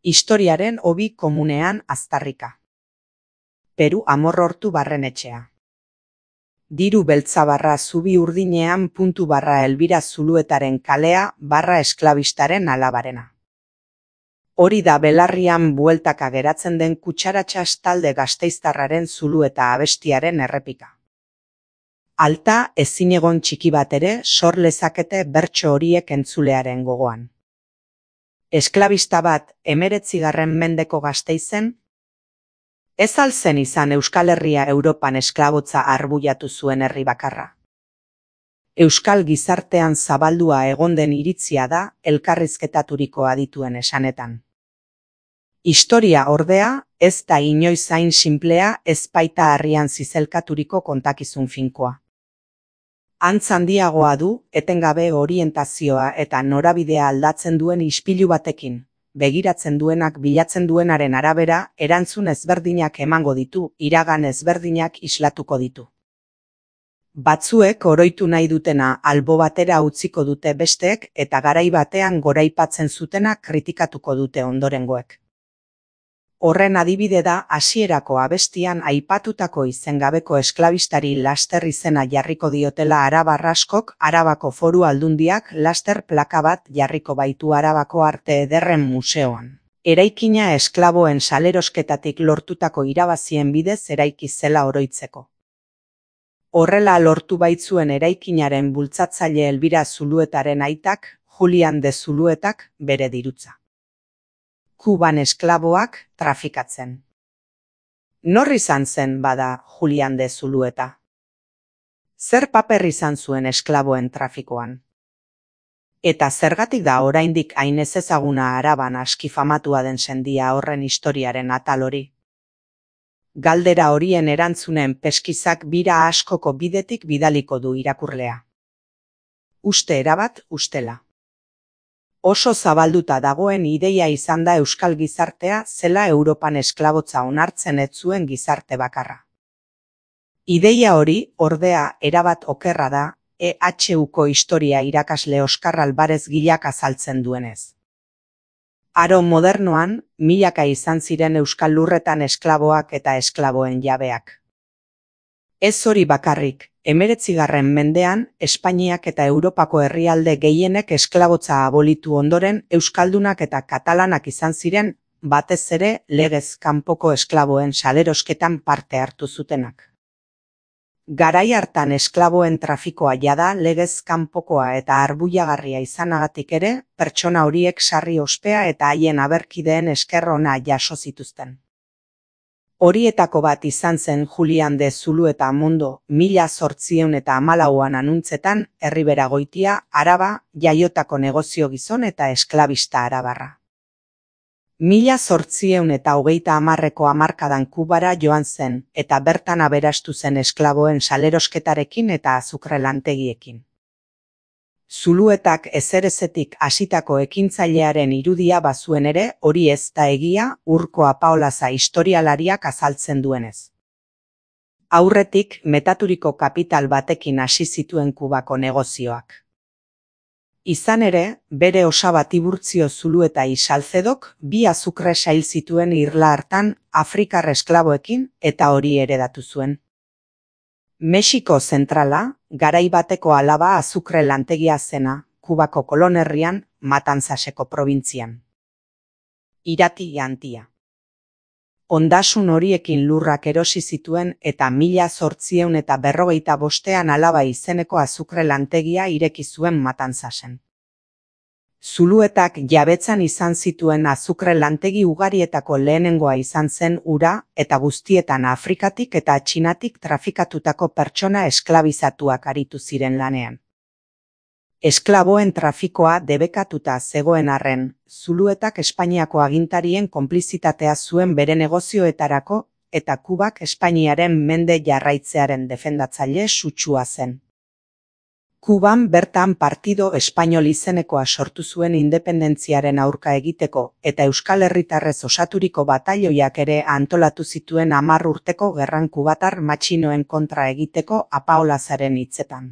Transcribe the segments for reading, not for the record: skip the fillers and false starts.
Historiaren hobi komunean aztarrika. Peru Amorrortu Barrenetxea. Diru beltza barra zubi urdinean puntu barra Elbira Zuluetaren kalea barra esklabistaren alabarena. Hori da belarrian bueltaka geratzen den kutsaratxas talde gasteiztarraren Zulueta abestiaren errepika. Alta ezinegon txiki bat ere sor lezakete bertso horiek entzulearen gogoan. Esklabista bat 19. mendeko Gasteizen, ez al zen izan Euskal Herria Europan esklabotza arbuiatu zuen herri bakarra. Euskal gizartean zabaldua egon den iritzia da elkarrizketaturiko adituen esanetan. Historia ordea ez da inoiz hain sinplea ez baita harrian zizelkaturiko kontakizun finkoa. Antz handiagoa du etengabe orientazioa eta norabidea aldatzen duen ispilu batekin, begiratzen duenak bilatzen duenaren arabera erantzun ezberdinak emango ditu, iragan ezberdinak islatuko ditu. Batzuek oroitu nahi dutena albo batera utziko dute besteek eta garai batean goraipatzen zutena kritikatuko dute ondorengoek. Horren adibide da hasierako abestian aipatutako izengabeko esklabistari laster izena jarriko diotela arabar askok Arabako Foru Aldundiak laster plaka bat jarriko baitu Arabako Arte Ederren Museoan. Eraikina esklaboen salerosketatik lortutako irabazien bidez eraiki zela oroitzeko. Horrela lortu baitzuen eraikinaren bultzatzaile Elbira Zuluetaren aitak, Julian de Zuluetak, bere dirutza. Kuban esklaboak trafikatzen. Nor izan zen bada Julian de Zulueta? Zer paper izan zuen esklaboen trafikoan? Eta zergatik da oraindik hain ezezaguna Araban aski famatua den sendia horren historiaren atal hori? Galdera horien erantzunen peskizak bira askoko bidetik bidaliko du irakurlea. Uste erabat ustela. Oso zabalduta dagoen ideia izan da Euskal gizartea zela Europan esklabotza onartzen ez zuen gizarte bakarra. Ideia hori, ordea, erabat okerra da, EHUko historia irakasle Oskar Alvarez Gilak azaltzen duenez. Aro modernoan, milaka izan ziren Euskal lurretan esklaboak eta esklaboen jabeak. Ez hori bakarrik, 19. mendean, Espainiak eta Europako herrialde gehienek esklabotza abolitu ondoren euskaldunak eta katalanak izan ziren, batez ere legez kanpoko esklaboen salerosketan parte hartu zutenak. Garai hartan esklaboen trafikoa jada legez kanpokoa eta arbuiagarria izanagatik ere, pertsona horiek sarri ospea eta haien aberkideen esker ona jaso zituzten. Horietako bat izan zen Julian de Zulueta Mondo 1814an anuntzetan Herribera Goitia, Araba, jaiotako negozio gizon eta esklabista arabarra. 1830ko hamarkadan Kubara joan zen eta bertan aberastu zen esklaboen salerosketarekin eta azukre lantegiekin. Zuluetak ezerezetik hasitako ekintzailearen irudia bazuen ere, hori ez da egia Urko Apaolaza historialariak azaltzen duenez. Aurretik metaturiko kapital batekin hasi zituen Kubako negozioak. Izan ere, bere osaba Tiburtzio Zulueta y Salcedok 2 azukre sail zituen irla hartan Afrikar esklaboekin eta hori heredatu zuen. Mexiko zentrala, garai bateko alaba azukre lantegia zena, Kubako kolonerrian, Matanzaseko probintzian. Irati jantia. Ondasun horiekin lurrak erosi zituen eta 1845an alaba izeneko azukre lantegia ireki zuen Matanzasen. Zuluetak jabetzan izan zituen azukre lantegi ugarietako lehenengoa izan zen ura eta guztietan Afrikatik eta Txinatik trafikatutako pertsona esklabizatuak aritu ziren lanean. Esklaboen trafikoa debekatuta zegoen arren, Zuluetak Espainiako agintarien konplizitatea zuen bere negozioetarako eta Kubak Espainiaren mende jarraitzearen defendatzaile sutsua zen. Kuban bertan Partido Espainol izenekoa sortu zuen independentziaren aurka egiteko eta Euskal Herritarrez osaturiko batailoiak ere antolatu zituen 10 urteko gerran kubatar matxinoen kontra egiteko Apaolazaren hitzetan.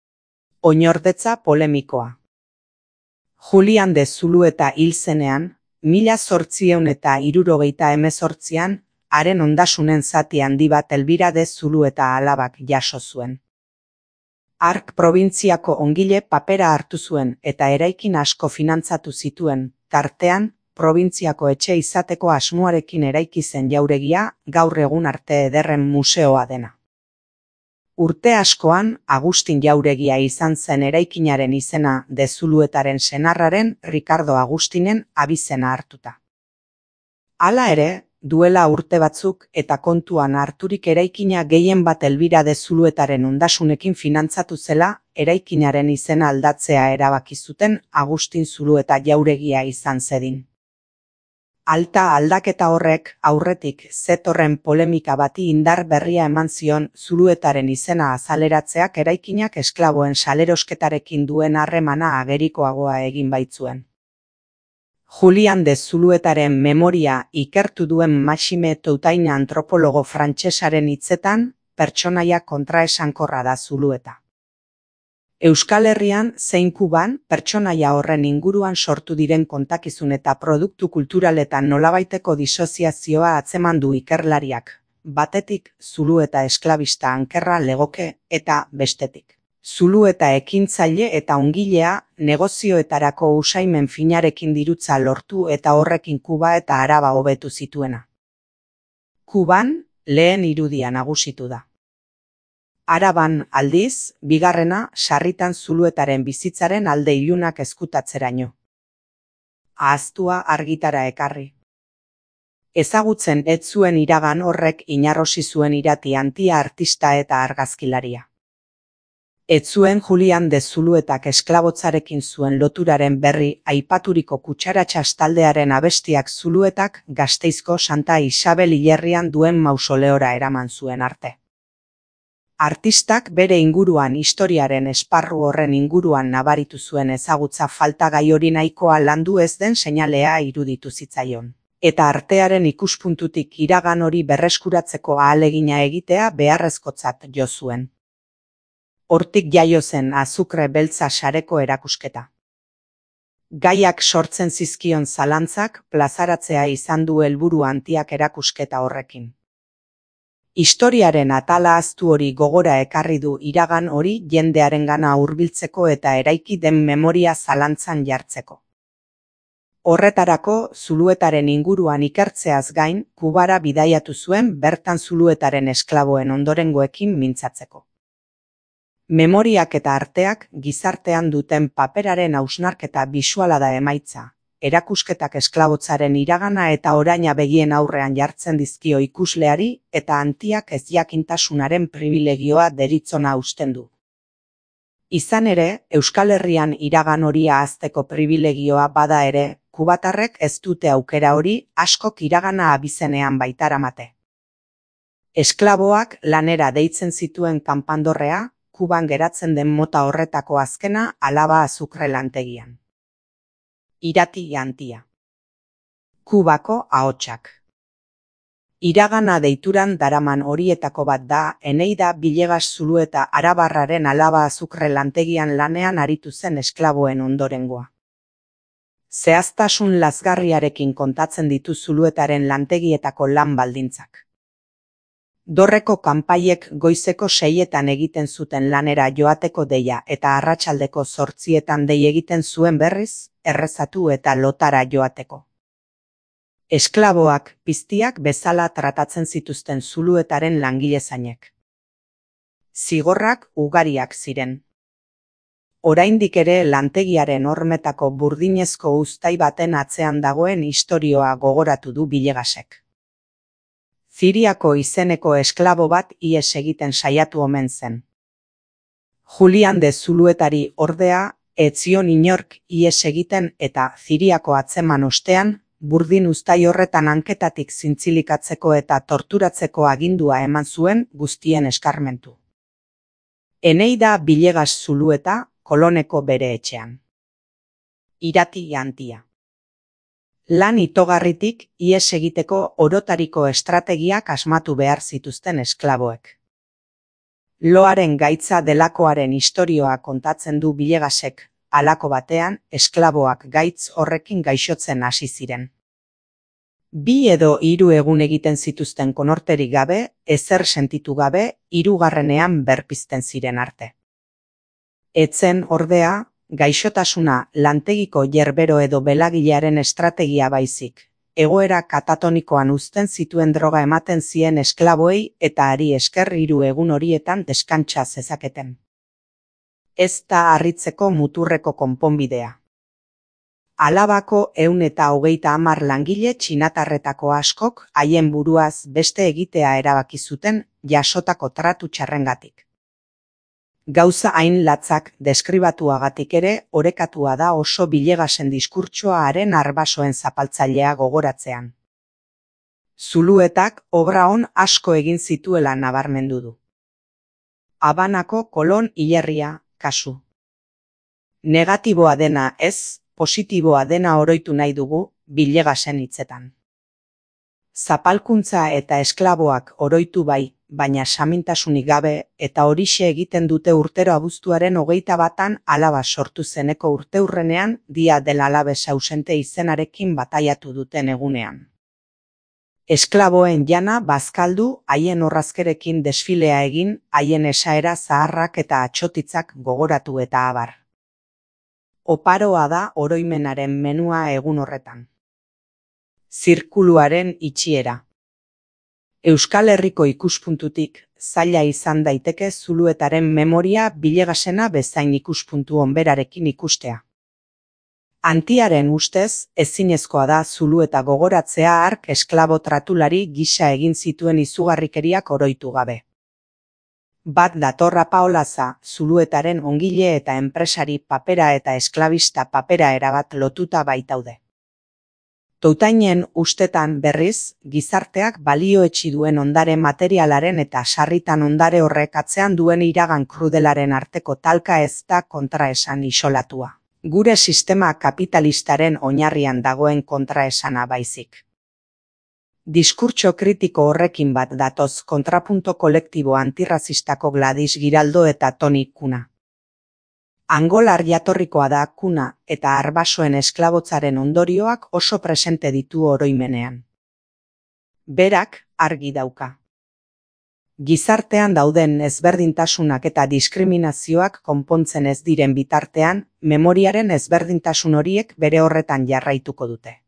Oinordetza polemikoa. Julian de Zulueta hil zenean, 1878an, haren ondasunen zati handi bat Elbira de Zulueta alabak jaso zuen. Hark probintziako ongile papera hartu zuen eta eraikin asko finantzatu zituen, tartean, probintziako etxe izateko asmoarekin eraiki zen jauregia, gaur egun Arte Ederren Museoa dena. Urte askoan, Agustin Jauregia izan zen eraikinaren izena de Zuluetaren senarraren Ricardo Agustinen abizena hartuta. Hala ere, duela urte batzuk eta kontuan harturik eraikina gehien bat Elbira de Zuluetaren ondasunekin finantzatu zela, eraikinaren izena aldatzea erabaki zuten Agustin Zulueta Jauregia izan zedin. Alta aldaketa horrek aurretik zetorren polemika bati indar berria eman zion Zuluetaren izena azaleratzeak eraikinak esklaboen salerosketarekin duen harremana agerikoagoa egin baitzuen. Julian de Zuluetaren memoria ikertu duen Maxime Toutaine antropologo frantsesaren hitzetan, pertsonaia kontraesankorra da Zulueta. Euskal Herrian zein Kuban pertsonaia horren inguruan sortu diren kontakizun eta produktu kulturaletan nolabaiteko disoziazioa atzeman du ikerlariak, batetik Zulueta esklabista ankerra legoke eta bestetik. Zulueta ekintzaile eta ongilea negozioetarako usaimen finarekin dirutza lortu eta horrekin Kuba eta Araba hobetu zituena. Kuban lehen irudia nagusitu da. Araban aldiz, bigarrena sarritan Zuluetaren bizitzaren alde ilunak ezkutatzeraino. Ahaztua argitara ekarri. Ezagutzen ez zuen iragan horrek inarrosi zuen irati antia artista eta argazkilaria. Ez zuen Julian de Zuluetak esklabotzarekin zuen loturaren berri aipaturiko kutsaratxas taldearen abestiak Zuluetak Gasteizko Santa Isabel hilerrian duen mausoleora eraman zuen arte. Artistak bere inguruan historiaren esparru horren inguruan nabaritu zuen ezagutza falta gai hori nahikoa landu ez den seinalea iruditu zitzaion. Eta artearen ikuspuntutik iragan hori berreskuratzeko ahalegina egitea beharrezkotzat jo zuen. Hortik jaio zen azukre beltza sareko erakusketa. Gaiak sortzen zizkion zalantzak plazaratzea izan du helburu antiak erakusketa horrekin. Historiaren atala ahaztu hori gogora ekarri du iragan hori jendearengana hurbiltzeko eta eraiki den memoria zalantzan jartzeko. Horretarako, Zuluetaren inguruan ikertzeaz gain, Kubara bidaiatu zuen bertan Zuluetaren esklaboen ondorengoekin mintzatzeko. Memoriak eta arteak gizartean duten paperaren hausnarketa bisuala da emaitza. Erakusketak esklabotzaren iragana eta oraina begien aurrean jartzen dizkio ikusleari eta antiak ezjakintasunaren pribilegioa deritzona usten du. Izan ere, Euskal Herrian iragan hori ahazteko pribilegioa bada ere, kubatarrek ez dute aukera hori askok iragana abizenean baitaramate. Esklaboak lanera deitzen zituen kanpandorrea, Kuban geratzen den mota horretako azkena Alaba azukre lantegian. Irati antia. Kubako ahotsak. Iragana deituran daraman horietako bat da Eneida Villegas Zulueta arabarraren Alaba azukre lantegian lanean aritu zen esklaboen ondorengoa. Zehaztasun lazgarriarekin kontatzen ditu Zuluetaren lantegietako lan baldintzak. Dorreko kanpaiek goizeko 6etan egiten zuten lanera joateko deia eta arratsaldeko 8etan dei egiten zuen berriz, errezatu eta lotara joateko. Esklaboak piztiak bezala tratatzen zituzten Zuluetaren langilezainek. Zigorrak ugariak ziren. Oraindik ere lantegiaren hormetako burdinezko uztai baten atzean dagoen istorioa gogoratu du Villegasek. Ziriako izeneko esklabo bat ihes egiten saiatu omen zen. Julian de Zuluetari ordea, ez zion inork ihes egiten eta Ziriako atzeman ostean, burdin uztai horretan hanketatik zintzilikatzeko eta torturatzeko agindua eman zuen guztien eskarmentu. Eneida Villegas Zulueta, Koloneko bere etxean. Irati antia. Lan itogarritik ihes egiteko orotariko estrategiak asmatu behar zituzten esklaboek. Loaren gaitza delakoaren istorioa kontatzen du Villegasek, halako batean, esklaboak gaitz horrekin gaixotzen hasi ziren. 2 edo 3 egun egiten zituzten konorterik gabe, ezer sentitu gabe, 3. berpizten ziren arte. Etzen, ordea, gaixotasuna lantegiko yerbero edo belagilearen estrategia baizik. Egoera katatonikoan uzten zituen droga ematen zien esklaboei eta hari esker 3 egun horietan deskantsa zezaketen. Ez da harritzeko muturreko konponbidea. Alabako 130 langile txinatarretako askok haien buruaz beste egitea erabaki zuten jasotako tratu txarrengatik. Gauza hain latzak deskribatuagatik ere orekatua da oso Bilegasen diskurtsoa haren arbasoen zapaltzailea gogoratzean. Zuluetak obra on asko egin zituela nabarmendu du. Habanako Kolon hilerria, kasu. Negatiboa dena ez, positiboa dena oroitu nahi dugu, Bilegasen hitzetan. Zapalkuntza eta esklaboak oroitu bai, baina samintasunik gabe, eta horixe egiten dute urtero abuztuaren 21 alaba sortu zeneko urteurrenean Dia del Alabes ausente izenarekin bataiatu duten egunean. Esklaboen jana bazkaldu, haien orrazkerekin desfilea egin, haien esaera zaharrak eta atsotitzak gogoratu eta abar. Oparoa da oroimenaren menua egun horretan. Zirkuluaren itxiera. Euskal Herriko ikuspuntutik, zaila izan daiteke Zuluetaren memoria Bilegasena bezain ikuspuntu onberarekin ikustea. Antiaren ustez, ezinezkoa da Zulueta gogoratzea hark esklabo tratulari gisa egin zituen izugarrikeriak oroitu gabe. Bat datorra Paolaza, Zuluetaren ongile eta enpresari papera eta esklabista papera erabat lotuta baitaude. Toutainen ustetan berriz, gizarteak balioetsi duen ondare materialaren eta sarritan ondare horrek atzean duen iragan krudelaren arteko talka ez da kontraesan isolatua. Gure sistema kapitalistaren oinarrian dagoen kontraesana baizik. Diskurtso kritiko horrekin bat datoz kontrapunto kolektibo antirrazistako Gladys Giraldo eta Toni Kuna. Angolar jatorrikoa da Kuna eta arbasoen esklabotzaren ondorioak oso presente ditu oroimenean. Berak argi dauka. Gizartean dauden ezberdintasunak eta diskriminazioak konpontzen ez diren bitartean, memoriaren ezberdintasun horiek bere horretan jarraituko dute.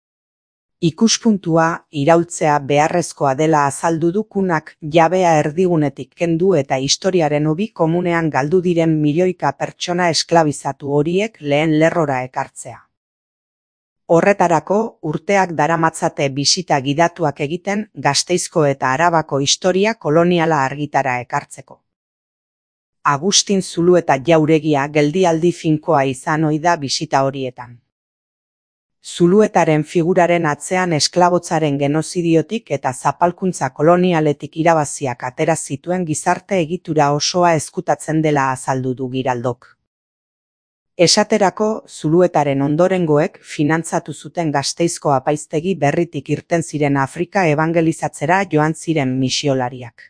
Ikuspuntua iraultzea beharrezkoa dela azaldu du Kunak jabea erdigunetik kendu eta historiaren hobi komunean galdu diren milioika pertsona esklabizatu horiek lehen lerrora ekartzea. Horretarako urteak daramatzate bisita gidatuak egiten Gasteizko eta Arabako historia koloniala argitara ekartzeko. Agustin Zulueta Jauregia geldialdi finkoa izan ohi da bisita horietan. Zuluetaren figuraren atzean esklabotzaren genozidiotik eta zapalkuntza kolonialetik irabaziak atera zituen gizarte egitura osoa ezkutatzen dela azaldu du Giraldok. Esaterako, Zuluetaren ondorengoek finantzatu zuten Gasteizko apaiztegi berritik irten ziren Afrika ebangelizatzera joan ziren misiolariak.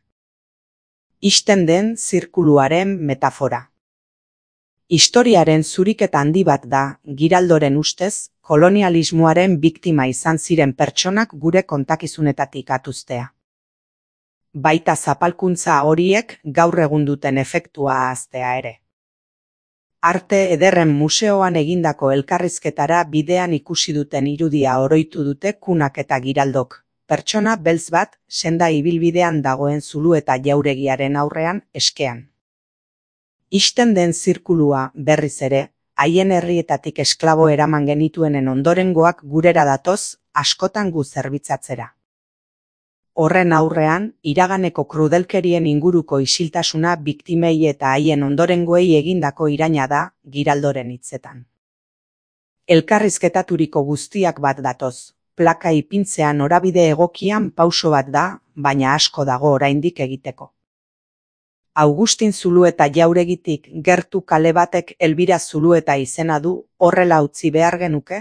Ixten den zirkuluaren metafora. Historiaren zuriketa handi bat da, Giraldoren ustez, kolonialismoaren biktima izan ziren pertsonak gure kontakizunetatik atuztea. Baita zapalkuntza horiek gaur egun duten efektua ahaztea ere. Arte Ederren Museoan egindako elkarrizketara bidean ikusi duten irudia oroitu dute Kunak eta Giraldok, pertsona beltz bat senda ibilbidean dagoen Zulueta Jauregiaren aurrean eskean. Ixten den zirkulua berriz ere, haien herrietatik esklabo eraman genituenen ondorengoak gurera datoz, askotan gu zerbitzatzera. Horren aurrean, iraganeko krudelkerien inguruko isiltasuna biktimei eta haien ondorengoei egindako iraina da, Giraldoren hitzetan. Elkarrizketaturiko guztiak bat datoz, plaka ipintzea norabide egokian pauso bat da, baina asko dago oraindik egiteko. Agustin Zulueta Jauregitik gertu kale batek Elbira Zulueta izena du, horrela utzi behar genuke?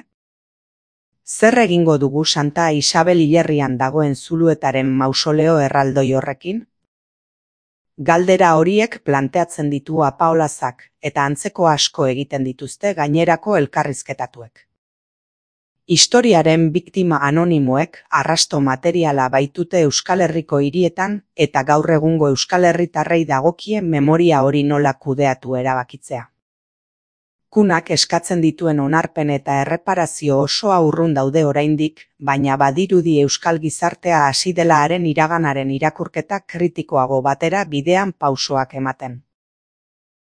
Zer egingo dugu Santa Isabel hilerrian dagoen Zuluetaren mausoleo erraldoi horrekin? Galdera horiek planteatzen ditu Apaolazak eta antzeko asko egiten dituzte gainerako elkarrizketatuek. Historiaren biktima anonimoek arrasto materiala baitute Euskal Herriko hirietan eta gaur egungo Euskal Herritarrei dagokie memoria hori nola kudeatu erabakitzea. Kunak eskatzen dituen onarpen eta erreparazio osoa urrun daude oraindik, baina badirudi euskal gizartea hasi dela haren iraganaren irakurketa kritikoago batera bidean pausoak ematen.